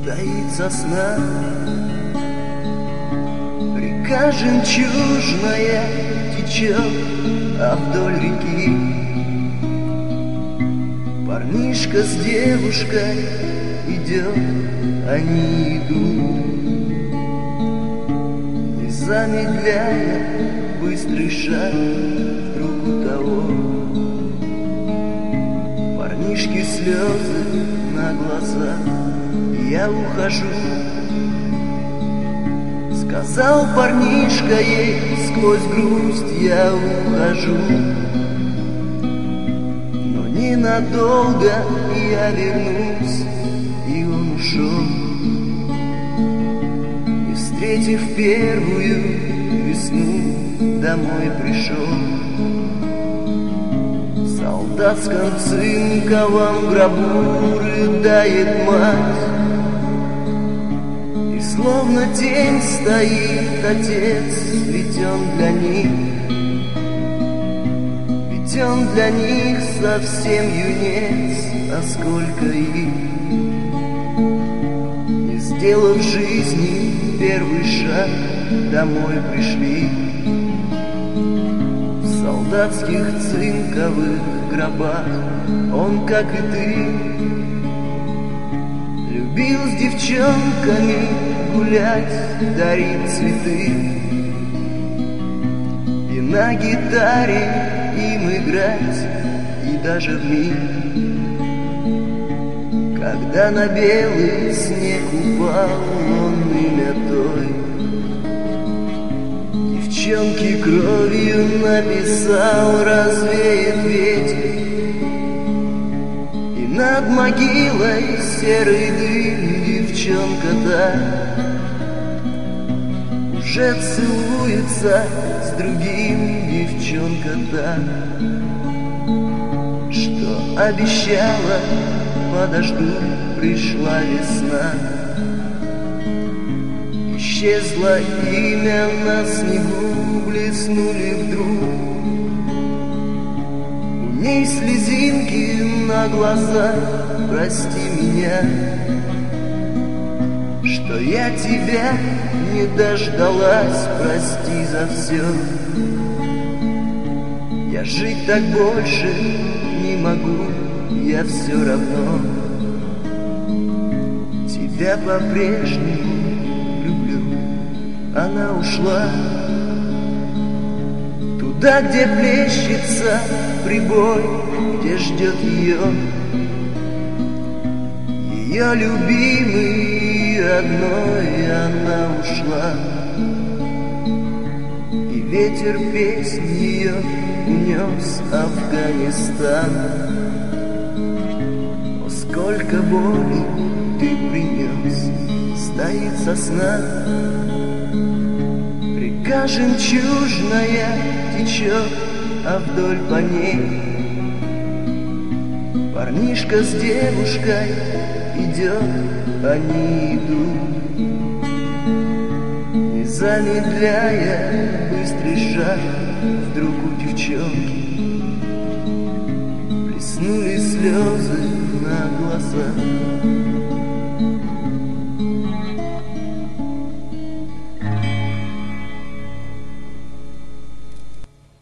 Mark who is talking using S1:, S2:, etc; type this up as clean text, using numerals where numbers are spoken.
S1: стоит сосна. Река жемчужная течет, а вдоль реки парнишка с девушкой идет, они идут, не замедляя быстрый шаг друг у того. Парнишки слезы на глазах, я ухожу. Сказал парнишка ей сквозь грусть, я ухожу. Но ненадолго я вернусь, и он ушел, не встретив первую весну, домой пришел. В солдатском цинковом гробу рыдает мать, и словно тень стоит отец, ведь он для них, ведь он для них совсем юнец, а сколько их, не сделав в жизни первый шаг, домой пришли. В солдатских цинковых гробах он, как и ты, любил с девчонками гулять, дарить цветы и на гитаре им играть, и даже в миг, когда на белый снег упал он имя той девчонки кровью написал, развеет ветер, и над могилой серый дым девчонка-то уже целуется с другим, девчонка-то, что обещала, подожду, пришла весна. Исчезло имя на снегу, блеснули вдруг у ней слезинки на глазах. Прости меня, что я тебя не дождалась, прости за все. Я жить так больше не могу, я все равно тебя по-прежнему люблю. Она ушла туда, где плещется прибой, где ждет ее любимый родной. Она ушла, и ветер песни ее унес Афганистан. О, сколько боли ты принес, стоит сосна. Река жемчужная течет, а вдоль по ней парнишка с девушкой идет, они идут, не замедляя быстрый шаг. Вдруг у девчонки блеснули слезы на глазах.